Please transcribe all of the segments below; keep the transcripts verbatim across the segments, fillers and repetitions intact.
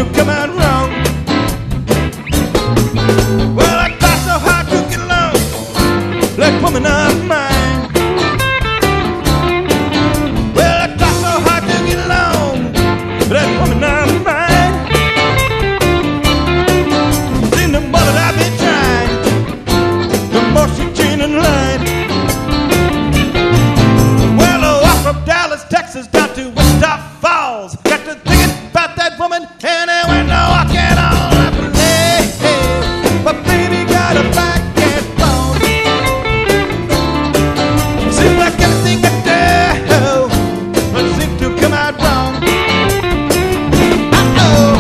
to come out wrong. Well, I try so hard to get along, that woman of mine. Well, I try so hard to get along, that woman of mine. See, the more that I've been trying, the more she changing line. Well, I walk from Dallas, Texas, down to Wichita Falls. Got to thinking about that woman, and I went to walking all up and hey, hey, my baby got a black cat bone. Seems like everything I do but seems to come out wrong. Uh-oh.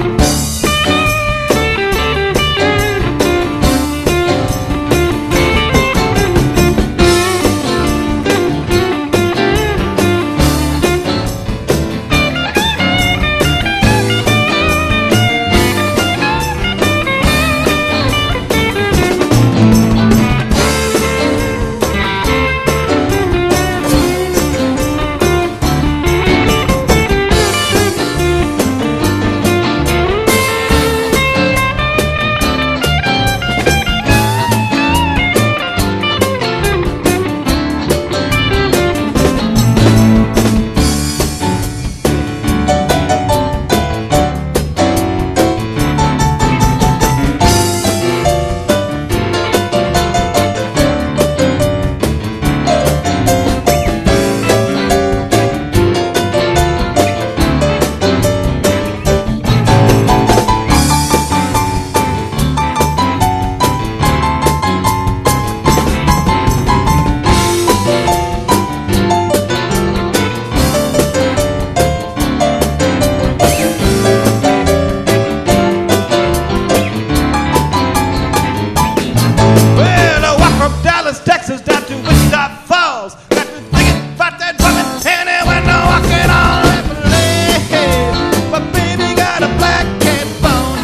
Texas down to Wichita Falls. Got to thinking about that woman, and I went to walking all up and hey, my baby got a black cat bone.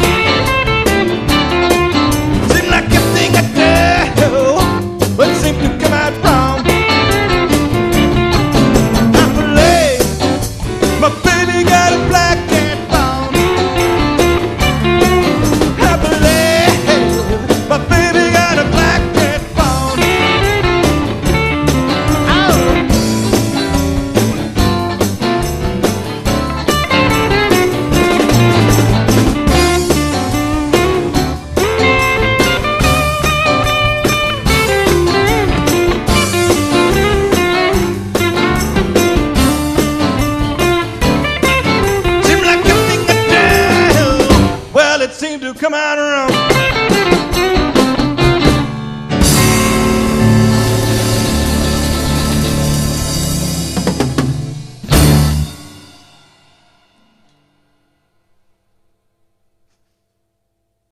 Seems like everything I do but seems to come out wrong. I believe my baby got a black cat bone. I believe my baby got a black cat bone. Seem to come out wrong.